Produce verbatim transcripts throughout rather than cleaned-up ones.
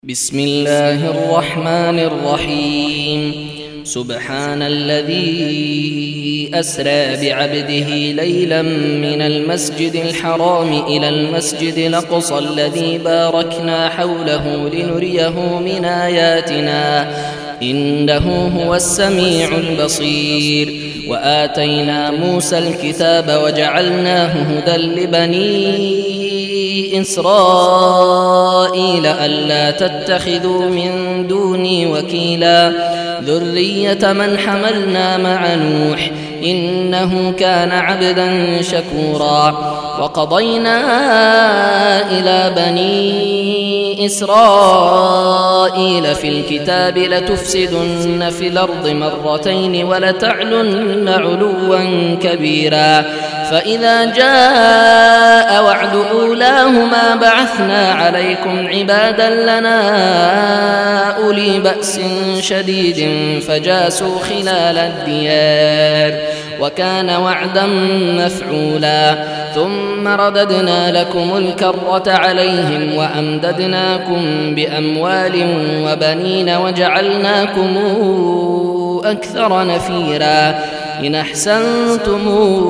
بسم الله الرحمن الرحيم. سبحان الذي أسرى بعبده ليلا من المسجد الحرام إلى المسجد الأقصى الذي باركنا حوله لنريه من آياتنا إنه هو السميع البصير. وآتينا موسى الكتاب وجعلناه هدى لبني إسرائيل ألا تتخذوا من دوني وكيلا ذرية من حملنا مع نوح إنه كان عبدا شكورا. وقضينا إلى بني إسرائيل في الكتاب لتفسدن في الأرض مرتين ولتعلن علوا كبيرا. فإذا جاء وعد أولاهما بعثنا عليكم عبادا لنا أولي بأس شديد فجاسوا خلال الديار وكان وعدا مفعولا. ثم رددنا لكم الكرة عليهم وأمددناكم بأموال وبنين وجعلناكم أكثر نفيرا. إن أحسنتم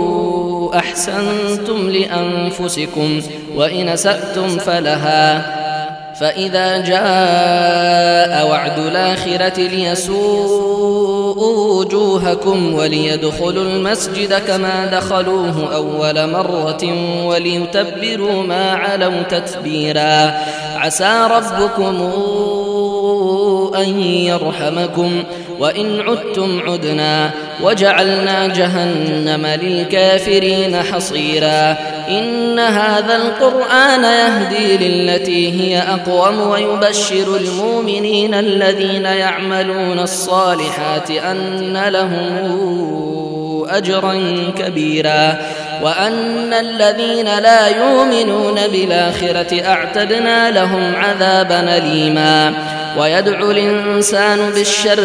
أحسنتم لأنفسكم وإن أسأتم فلها. فإذا جاء وعد الآخرة ليسوءوا وجوهكم وليدخلوا المسجد كما دخلوه أول مرة وليتبروا ما علوا تتبيرا. عسى ربكم أن يرحمكم وإن عدتم عدنا وجعلنا جهنم للكافرين حصيرا. إن هذا القرآن يهدي للتي هي أقوم ويبشر المؤمنين الذين يعملون الصالحات أن لهم أجرا كبيرا وأن الذين لا يؤمنون بالآخرة أعتدنا لهم عذابا أليما. ويدعو الإنسان بالشر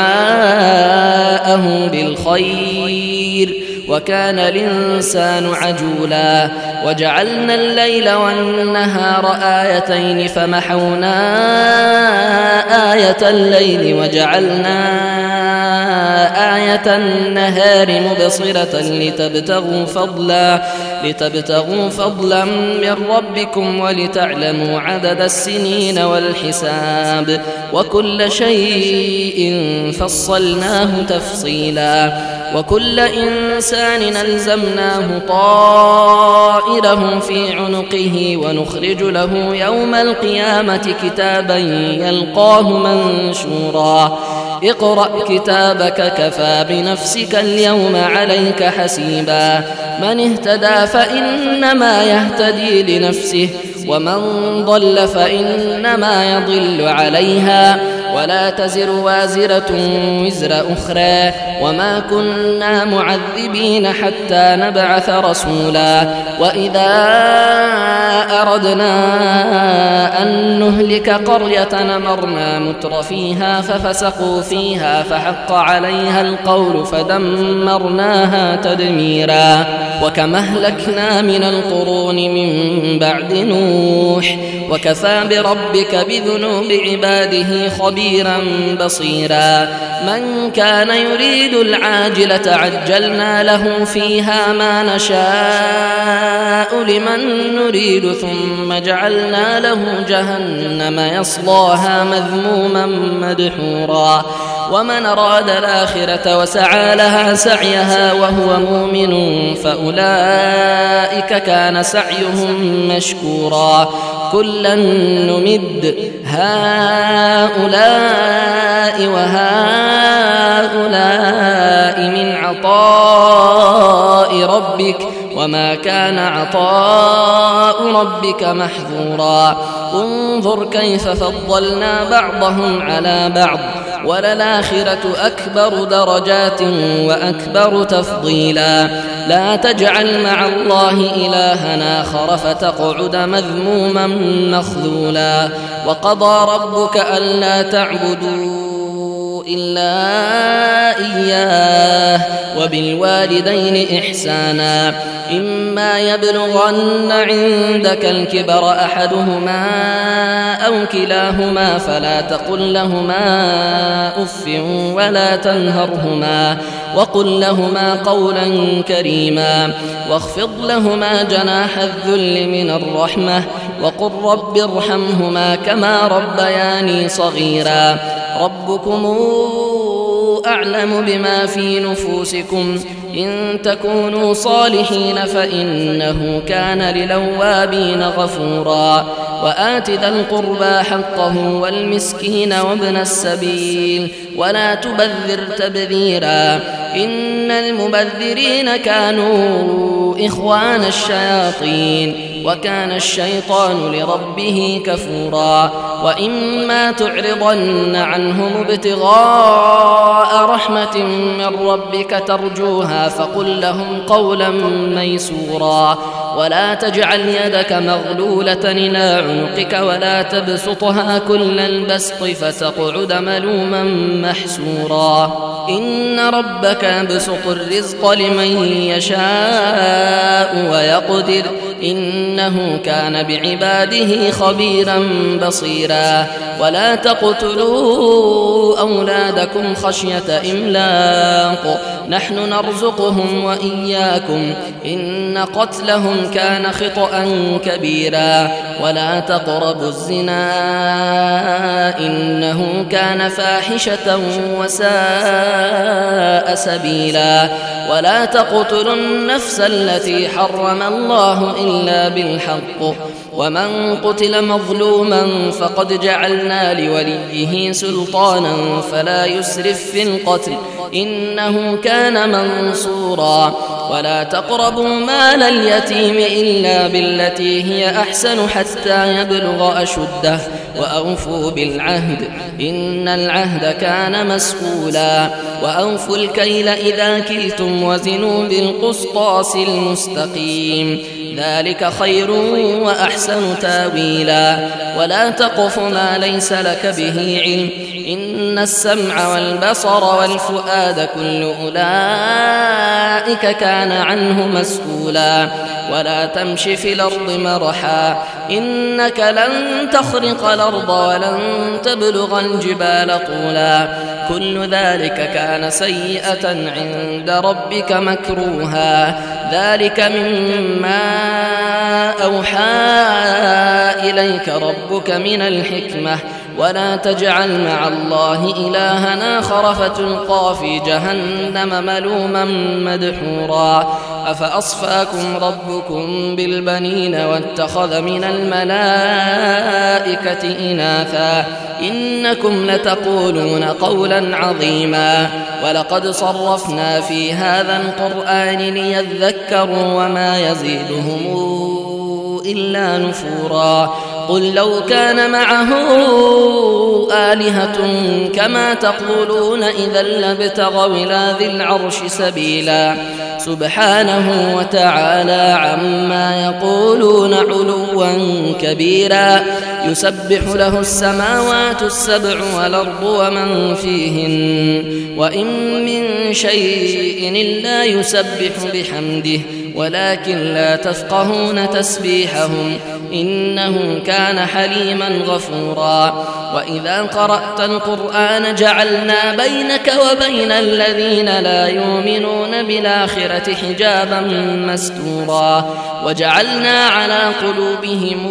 دعاءه بالخير وكان الإنسان عجولا. وجعلنا الليل والنهار آيتين فمحونا آية الليل وجعلنا آية النهار مبصرة لتبتغوا فضلا لتبتغوا فضلا من ربكم ولتعلموا عدد السنين والحساب وكل شيء فصلناه تفصيلا. وكل إنسان ألزمناه طائره في عنقه ونخرج له يوم القيامة كتابا يلقاه منشورا. اقرأ كتابك كفى بنفسك اليوم عليك حسيبا. من اهتدى فإنما يهتدي لنفسه ومن ضل فإنما يضل عليها ولا تزر وازرة وزر أخرى وما كنا معذبين حتى نبعث رسولا. وإذا أردنا أن نهلك قرية أمرنا متر فيها ففسقوا فيها فحق عليها القول فدمرناها تدميرا. وكم أهلكنا من القرون من بعد نوح وكفى بربك بذنوب عباده خبيرا بصيرا. من كان يريد العاجلة عجلنا له فيها ما نشاء لمن نريد ثم جعلنا له جهنم يصلاها مذموما مدحورا. ومن أراد الآخرة وسعى لها سعيها وهو مؤمن فأولئك كان سعيهم مشكورا. كلا نمد هؤلاء وهؤلاء من عطاء ربك وما كان عطاء ربك محظورا. انظر كيف فضلنا بعضهم على بعض وللآخرة أكبر درجات وأكبر تفضيلا. لا تجعل مع الله إلهنا آخر فتقعد مذموما مخذولا. وقضى ربك ألا تعبدوا إلا إياه وبالوالدين إحسانا إما يبلغن عندك الكبر أحدهما أو كلاهما فلا تقل لهما أف ولا تنهرهما وقل لهما قولا كريما واخفض لهما جناح الذل من الرحمة وقل رب ارحمهما كما ربياني صغيرا ربكم أعلم بما في نفوسكم إن تكونوا صالحين فإنه كان للأوابين غفورا وآت ذا القربى حقه والمسكين وابن السبيل ولا تبذر تبذيرا إن المبذرين كانوا إخوان الشياطين وكان الشيطان لربه كفورا وإما تعرضن عنهم ابتغاء رحمة من ربك ترجوها فقل لهم قولا ميسورا ولا تجعل يدك مغلولة إلى عنقك ولا تبسطها كل البسط فتقعد ملوما محسورا إن ربك يبسط الرزق لمن يشاء ويقدر إنه كان بعباده خبيرا بصيرا ولا تقتلوا أولادكم خشية إملاق نحن نرزقهم وإياكم إن قتلهم كان خطأ كبيرا ولا تقربوا الزنا إنه كان فاحشة وساء سبيلا ولا تقتلوا النفس التي حرم الله إلا بالحق ومن قتل مظلوما فقد جعلنا لوليه سلطانا فلا يسرف في القتل إنه كان منصورا ولا تقربوا مال اليتيم إلا بالتي هي أحسن حتى يبلغ أشده وأوفوا بالعهد إن العهد كان مسؤولا وأوفوا الكيل إذا كلتم وزنوا بالقسطاس المستقيم ذلك خير وأحسن تاويلا ولا تقف ما ليس لك به علم إن السمع والبصر والفؤاد كل أولئك كان عنه مسؤولا ولا تمش في الأرض مرحا إنك لن تخرق الأرض ولن تبلغ الجبال طولا كل ذلك كان سيئة عند ربك مكروها ذلك مما أوحى إليك ربك من الحكمة ولا تجعل مع الله إلها آخر فتلقى في جهنم ملوما مدحورا أفأصفاكم ربكم بالبنين واتخذ من الملائكة إناثا إنكم لتقولون قولا عظيما ولقد صرفنا في هذا القرآن ليذكروا وما يزيدهم إلا نفورا قل لو كان معه آلهة كما تقولون إذا لابتغوا إلى ذي العرش سبيلا سبحانه وتعالى عما يقولون علوا كبيرا يسبح له السماوات السبع والأرض ومن فيهن وإن من شيء إلا يسبح بحمده ولكن لا تفقهون تسبيحهم إنه كان حليما غفورا وإذا قرأت القرآن جعلنا بينك وبين الذين لا يؤمنون بالآخرة حجابا مستورا وجعلنا على قلوبهم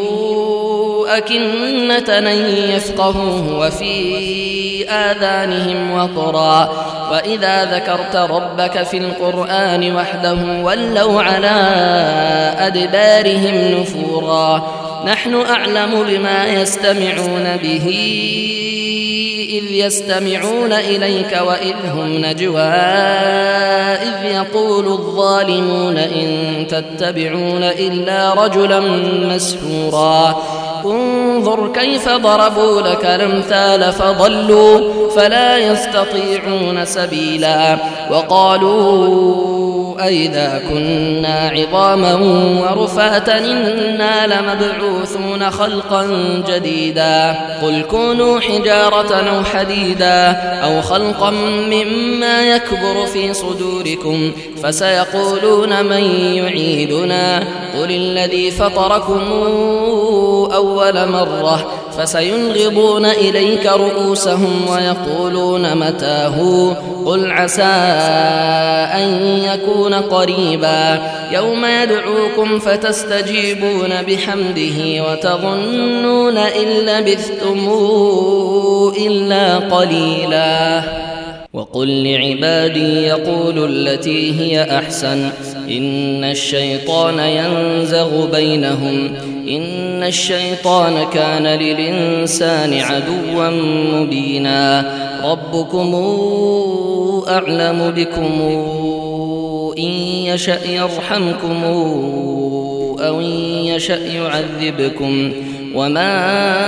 أكنة أن يفقهوه وفي آذانهم وقرا وإذا ذكرت ربك في القرآن وحده ولوا على أدبارهم نفورا نحن أعلم بما يستمعون به إذ يستمعون إليك وإذ هم نجوى إذ يقول الظالمون إن تتبعون إلا رجلا مسحورا انظر كيف ضربوا لك الأمثال فضلوا فلا يستطيعون سبيلا وقالوا أئذا كنا عظاما ورفاتا إنا لمبعوثون خلقا جديدا قل كونوا حجارة أو حديدا أو خلقا مما يكبر في صدوركم فسيقولون من يعيدنا قل الذي فطركم أول مرة فسينغضون إليك رؤوسهم ويقولون متاه قل عسى أن يكون قريبا يوم يدعوكم فتستجيبون بحمده وتظنون إن لبثتم إلا قليلا وقل لعبادي يقولوا التي هي أحسن إن الشيطان ينزغ بينهم إن الشيطان كان للإنسان عدوا مبينا ربكم أعلم بكم إن يشأ يرحمكم أو إن يشأ يعذبكم وما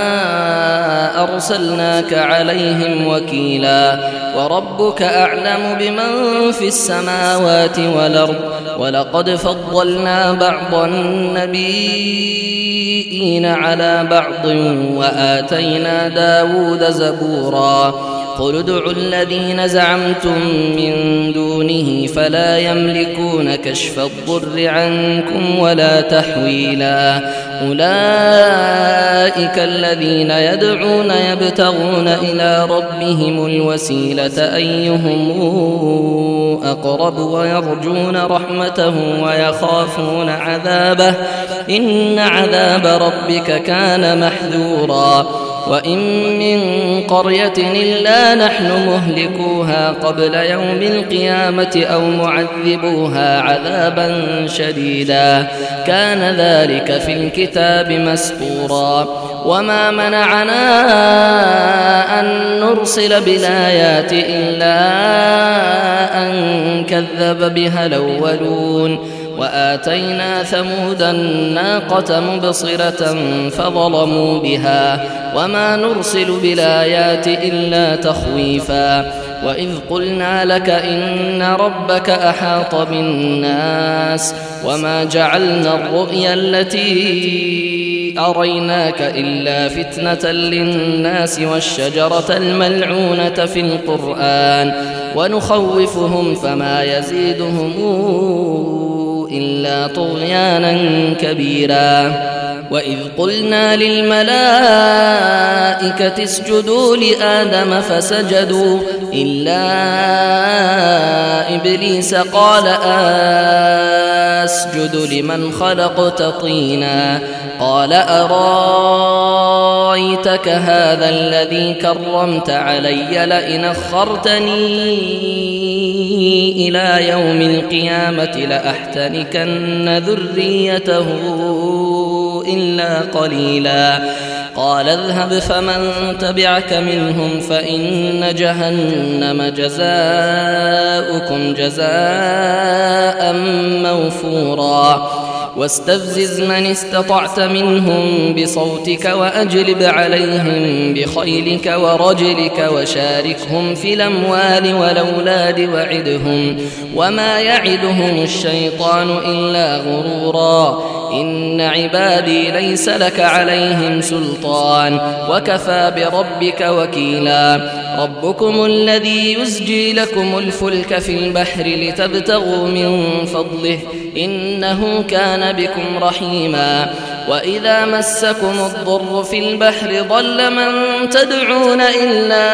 أرسلناك عليهم وكيلا وربك أعلم بمن في السماوات والأرض ولقد فضلنا بعض النبيين على بعض وآتينا داود زبورا قل ادعوا الذين زعمتم من دونه فلا يملكون كشف الضر عنكم ولا تحويلا أولئك الذين يدعون يبتغون إلى ربهم الوسيلة أيهم أقرب ويرجون رحمته ويخافون عذابه إن عذاب ربك كان محذورا وإن من قرية إلا نحن مهلكوها قبل يوم القيامة أو معذبوها عذابا شديدا كان ذلك في الكتاب مسطورا وما منعنا أن نرسل بالآيات إلا أن كذب بها الأولون وآتينا ثمود الناقة مبصرة فظلموا بها وما نرسل بالآيات إلا تخويفا وإذ قلنا لك إن ربك أحاط بالناس وما جعلنا الرؤيا التي أريناك إلا فتنة للناس والشجرة الملعونة في القرآن ونخوفهم فما يزيدهم إلا طغيانا كبيرا وإذ قلنا للملائكة اسجدوا لآدم فسجدوا إلا إبليس قال أسجد لمن خلقت طينا قال أرايتك هذا الذي كرمت علي لئن أخرتني إلى يوم القيامة لأحتنكن ذريته إلا قليلا قال اذهب فمن تبعك منهم فإن جهنم جزاؤكم جزاء موفورا واستفزز من استطعت منهم بصوتك وأجلب عليهم بخيلك ورجلك وشاركهم في الأموال والأولاد وعدهم وما يعدهم الشيطان إلا غرورا إن عبادي ليس لك عليهم سلطان وكفى بربك وكيلا ربكم الذي يزجي لكم الفلك في البحر لتبتغوا من فضله إنه كان بكم رحيما وإذا مسكم الضر في البحر ضل من تدعون إلا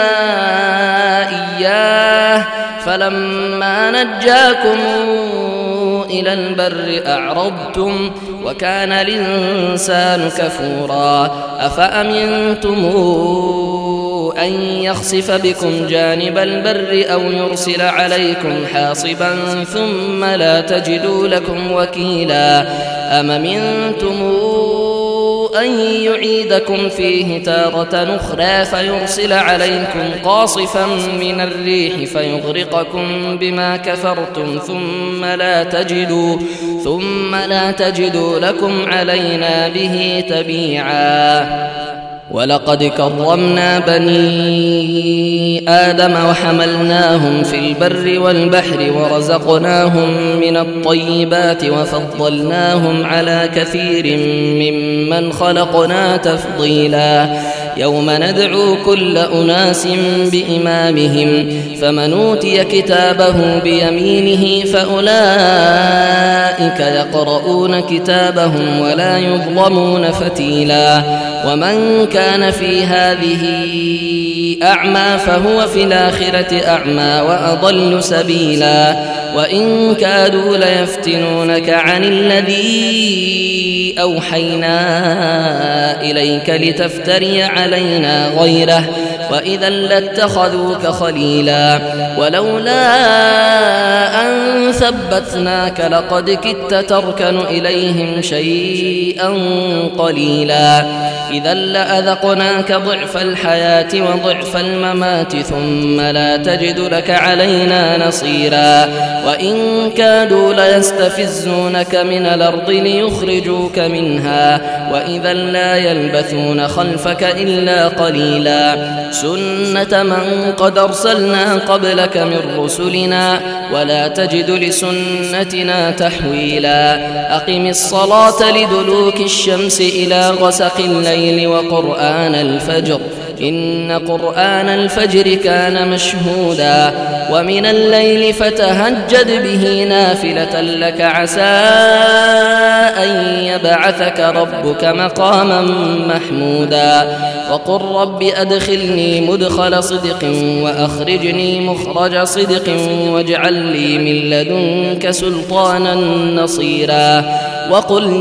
إياه فلما نجاكم إلى البر أعرضتم وكان الإنسان كفورا أفأمنتم أن يخسف بكم جانب البر أو يرسل عليكم حاصبا ثم لا تجدوا لكم وكيلا أم أمنتم أن يعيدكم فيه تارة أخرى فيرسل عليكم قاصفا من الريح فيغرقكم بما كفرتم ثم لا تجدوا ثم لا تجدوا لكم علينا به تبيعا. ولقد كرمنا بني آدم وحملناهم في البر والبحر ورزقناهم من الطيبات وفضلناهم على كثير ممن خلقنا تفضيلا. يوم ندعو كل أناس بإمامهم فمن أوتي كتابه بيمينه فأولئك يقرؤون كتابهم ولا يظلمون فتيلا. ومن كان في هذه أعمى فهو في الآخرة أعمى وأضل سبيلا. وإن كادوا ليفتنونك عن الذي أوحينا إليك لتفتري علينا غيره وإذا لاتخذوك خليلا. ولولا أن ثبتناك لقد كدت تركن إليهم شيئا قليلا. إذا لأذقناك ضعف الحياة وضعف الممات ثم لا تجد لك علينا نصيرا. وإن كادوا ليستفزونك من الأرض ليخرجوك منها وإذا لا يلبثون خلفك إلا قليلا. سنة من قد أرسلنا قبلك من رسلنا ولا تجد لسنتنا تحويلا. أقم الصلاة لدلوك الشمس إلى غسق الليل وقرآن الفجر إن قرآن الفجر كان مشهودا. ومن الليل فتهجد به نافلة لك عسى أن يبعثك ربك مقاما محمودا. وقل رب أدخلني مدخل صدق وأخرجني مخرج صدق واجعل لي من لدنك سلطانا نصيرا. وقل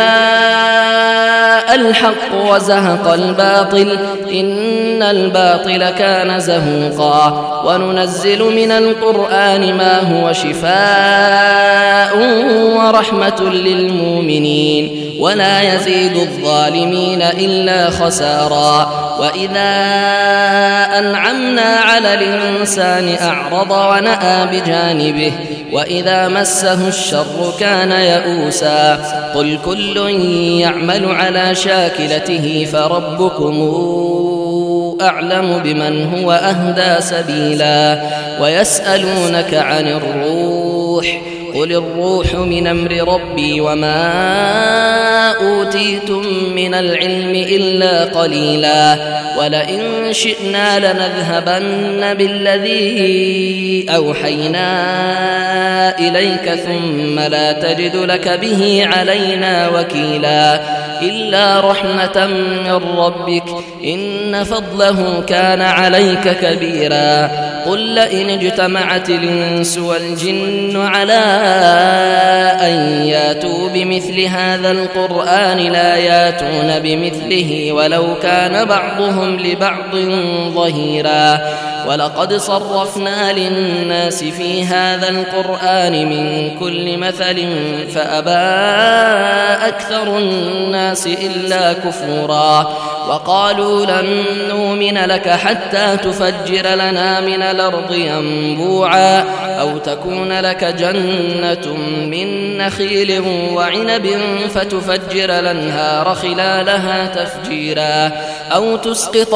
جاء الحق وزهق الباطل إن الباطل كان زهوقا. وننزل من القرآن ما هو شفاء ورحمة للمؤمنين ولا يزيد الظالمين إلا خسارا. وإذا أنعمنا على الإنسان أعرض ونأى بجانبه وإذا مسه الشر كان يئوسا. قل كل يعمل على شاكلته فربكم أعلم بمن هو أهدى سبيلا. ويسألونك عن الروح قل الروح من أمر ربي وما أوتيتم من العلم إلا قليلا. ولئن شئنا لنذهبن بالذي أوحينا إليك ثم لا تجد لك به علينا وكيلا. إلا رحمة من ربك إن فضله كان عليك كبيرا. قل لئن اجتمعت الإنس والجن على أن ياتوا بمثل هذا القرآن لا ياتون بمثله ولو كان بعضهم لبعض ظهيرا. ولقد صرفنا للناس في هذا القرآن من كل مثل فأبى أكثر الناس إلا كفورا. وقالوا لن نؤمن لك حتى تفجر لنا من الأرض ينبوعا أو تكون لك جنة من نخيل وعنب فتفجر الأنهار خلالها تفجيرا أو تسقط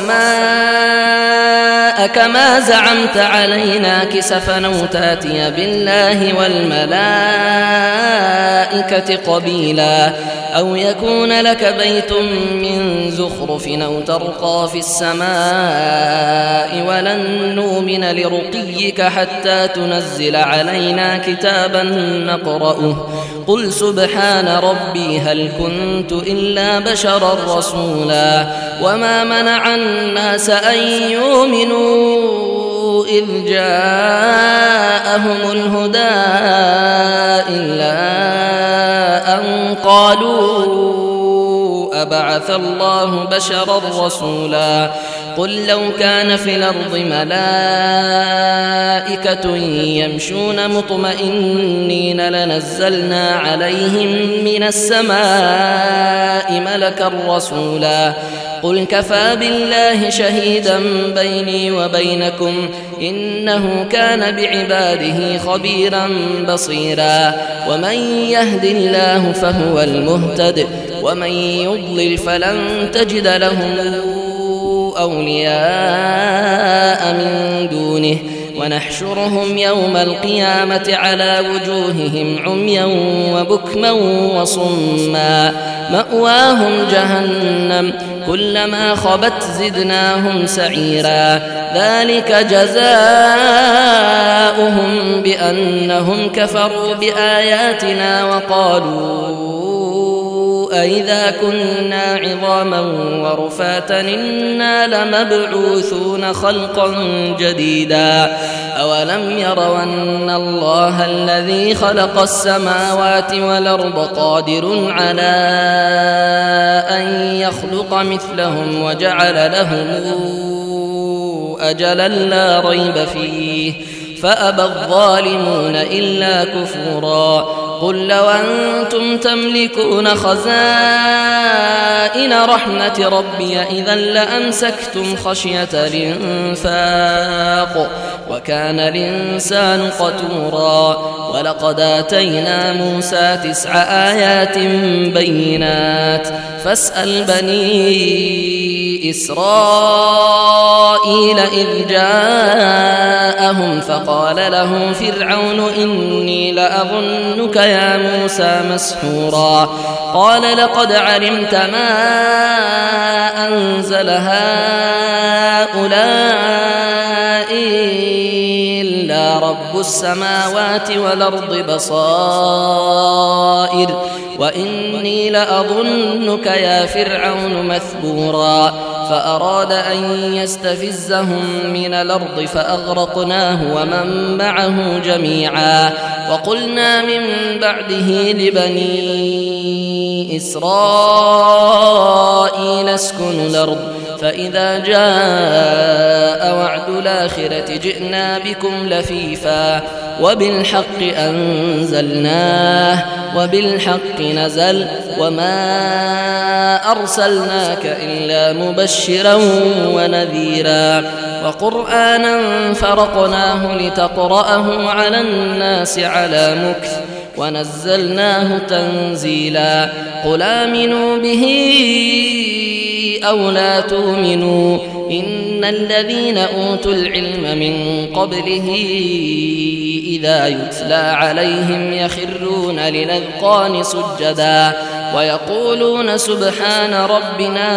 السماء كما زعمت علينا كسفا أو تأتي بالله والملائكة قبيلا أو يكون لك بيت من زخرف أو ترقى في السماء ولن نؤمن لرقيك حتى تنزل علينا كتابا نقرأه قل سبحان ربي هل كنت إلا بشرا رسولا. وما منع الناس أن يؤمنوا إذ جاءهم الهدى إلا أن قالوا أبعث الله بشرا رسولا قل لو كان في الأرض ملائكة يمشون مطمئنين لنزلنا عليهم من السماء ملكا رسولا قل كفى بالله شهيدا بيني وبينكم إنه كان بعباده خبيرا بصيرا ومن يهد الله فهو المهتد ومن يضلل فلن تجد لهم أولياء من دونه ونحشرهم يوم القيامة على وجوههم عميا وبكما وصما مأواهم جهنم كلما خبت زدناهم سعيرا ذلك جزاؤهم بأنهم كفروا بآياتنا وقالوا أئذا كنا عظاما ورفاتا إنا لمبعوثون خلقا جديدا أولم يروا أن الله الذي خلق السماوات والأرض قادر على أن يخلق مثلهم وجعل لهم أجلا لا ريب فيه فأبى الظالمون إلا كفورا قل لو أنتم تملكون خزائن رحمة ربي إذا لأمسكتم خشية الإنفاق وكان الإنسان قتورا ولقد آتينا موسى تسع آيات بينات فاسأل بني إسرائيل إذ جاءهم فقال له فرعون إني لأظنك يا موسى مسحورا قال لقد علمت ما أنزل هؤلاء إلا رب السماوات والأرض بصائر وإني لأظنك يا فرعون مثبورا فأراد أن يستفزهم من الأرض فأغرقناه ومن معه جميعا وقلنا من بعده لبني إسرائيل اسكنوا الأرض فإذا جاء وعد الآخرة جئنا بكم لفيفا وبالحق أنزلناه وبالحق نزل وما أرسلناك إلا مبشرا ونذيرا وقرآنا فرقناه لتقرأه على الناس على مكث ونزلناه تنزيلا قل آمنوا به أو لا تؤمنوا إن الذين أوتوا العلم من قبله إذا يتلى عليهم يخرون للأذقان سجدا ويقولون سبحان ربنا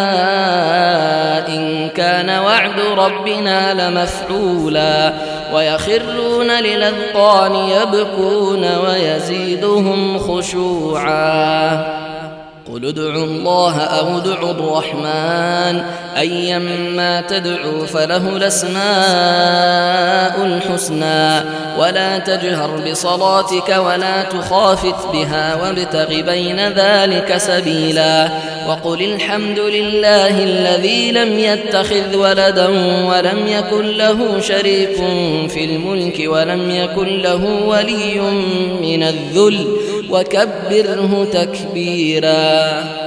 إن كان وعد ربنا لمفعولا ويخرون للأذقان يبكون ويزيدهم خشوعا قل ادعوا الله أو ادعوا الرحمن أيما تدعوا فله الأسماء الحسنى ولا تجهر بصلاتك ولا تخافت بها وابتغ بين ذلك سبيلا وقل الحمد لله الذي لم يتخذ ولدا ولم يكن له شريك في الملك ولم يكن له ولي من الذل وكبره تكبيرا